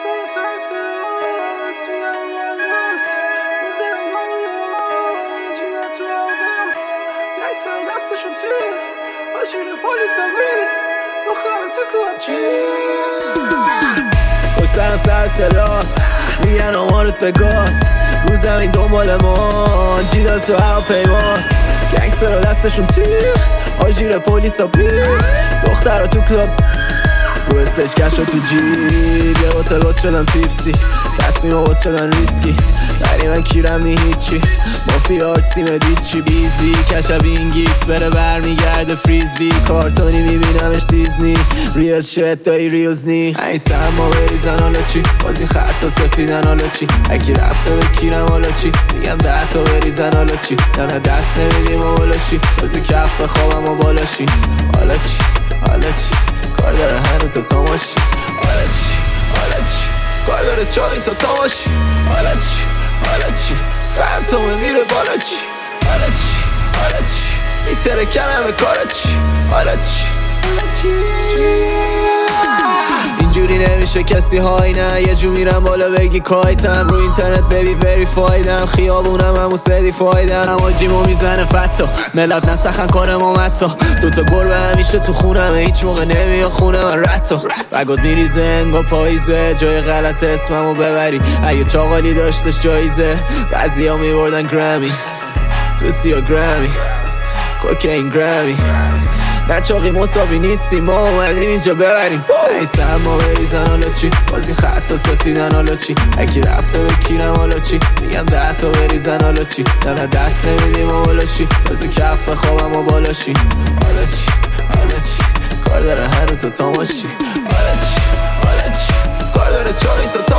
دستشون تیر آشیر پلیساوی بخواه تو کلاب چی حسن سر صداست میگن آمارت به گاز رو زمین دنبال ما جیدال تو هواپیماست گنگسترها دستشون تیر آژیر پلیسا بیر دخترها تو کلاب رو استیج کش رو تو جیب یه بوتل باز شدم تیپسی تصمیم باز شدن ریسکی بری من کیرم نی هیچی مافیا تیم دیچی بیزی کشبین گیکس بره برمیگرده فریزبی کارتونی میبینمش دیزنی ریل شت دایی ریلز نی این سرما بریزن حالا چی باز این خطا سفیدن حالا چی اکی رفته به کیرم حالا چی میگم 10 تا بریزن حالا چی نه دست نمیدیم و حالا چی بازی کف خوابم و بالا چی حالا چی حالا چی کار داره هنو تو تماشی حالا چی حالا چی کار داره چاقی تو تماشی حالا چی حالا چی فهمتومه میره بالا چی حالا چی حالا چی میتره کنمه کارا چی حالا چی اینجوری نمیشه کسی های نه یه جو میرم بالا بگی کایتم رو اینترنت ببی وریفایدم خیابونم همون سردیفایدم هماجیمو میزنه فتا ملت نسخن کار ما متا دوتا گربه همیشه تو خونمه هیچ موقع نمیان خونه من رتا بگود میریزه انگا پاییزه جای غلط اسممو ببری اگه چاقالی داشتش جایزه بعضی ها میبردن گرامی تو سیا گرامی کوکین گرامی نه چاقی مساوی نیستیم ما اومدیم اینجا ببریم این سرما بریزن حالا چی باز این خطا سفیدن حالا چی اکی رفته به کیرم حالا چی میگم 10 تا بریزن حالا چی نه دست نمیدیم و حالا چی بازی کف خوابم و بالا چی حالا چی حالا چی کار داره هنو تو تماشی حالا چی حالا چی کار داره چاقی تو